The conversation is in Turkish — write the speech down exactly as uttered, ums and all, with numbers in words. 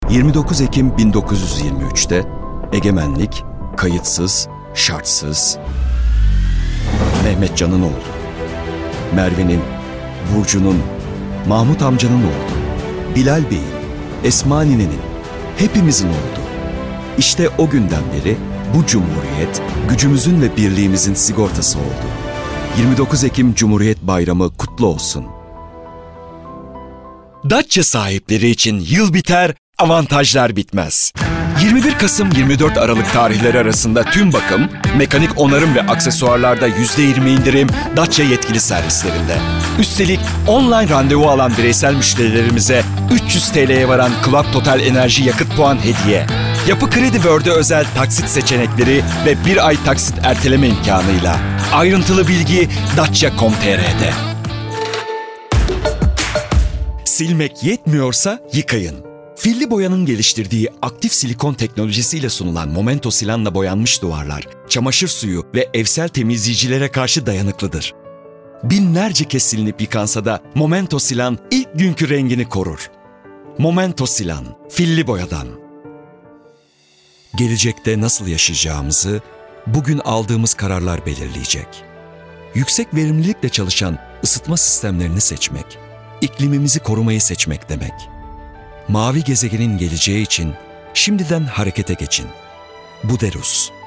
yirmi dokuz Ekim bin dokuz yüz yirmi üç'te egemenlik kayıtsız, şartsız Mehmetcan'ın oldu. Merve'nin, Burcu'nun, Mahmut amcanın oldu. Bilal Bey'in, Esma ninenin, hepimizin oldu. İşte o günden beri bu Cumhuriyet, gücümüzün ve birliğimizin sigortası oldu. yirmi dokuz Ekim Cumhuriyet Bayramı kutlu olsun. Dacia sahipleri için yıl biter, avantajlar bitmez. yirmi bir Kasım yirmi dört Aralık tarihleri arasında tüm bakım, mekanik onarım ve aksesuarlarda yüzde yirmi indirim Dacia yetkili servislerinde. Üstelik online randevu alan bireysel müşterilerimize üç yüz TL'ye varan Club Total Enerji yakıt puan hediye. Yapı Kredi World'e özel taksit seçenekleri ve bir ay taksit erteleme imkanıyla. Ayrıntılı bilgi dacia nokta com nokta tr'de. Silmek yetmiyorsa yıkayın. Filli Boya'nın geliştirdiği aktif silikon teknolojisiyle sunulan Momento Silan'la boyanmış duvarlar, çamaşır suyu ve evsel temizleyicilere karşı dayanıklıdır. Binlerce kez silinip yıkansa da Momento Silan ilk günkü rengini korur. Momento Silan, Filli Boya'dan. Gelecekte nasıl yaşayacağımızı bugün aldığımız kararlar belirleyecek. Yüksek verimlilikle çalışan ısıtma sistemlerini seçmek, iklimimizi korumayı seçmek demek. Mavi gezegenin geleceği için şimdiden harekete geçin. Buderus.